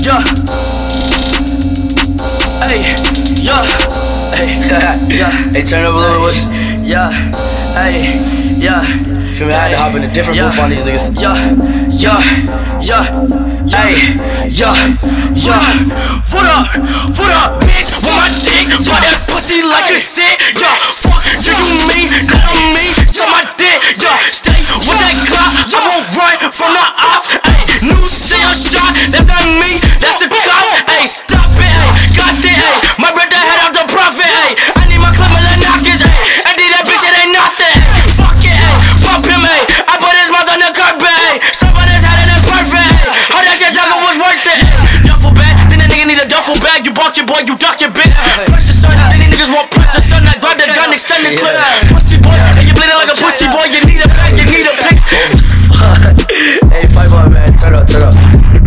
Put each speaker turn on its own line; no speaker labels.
yeah. Hey, yeah. Hey, yeah. Hey, turn up a little bit. Yeah, hey, yeah. Feel me? I had to hop in a different booth on these niggas. Yeah, yeah, yeah. Hey, yeah, yeah. Foot up, bitch, with my dick. Ride that pussy like a sick. Yeah, fuck you mean, cut on me, suck my dick. Yeah, stay with that clock. I won't run from the eye.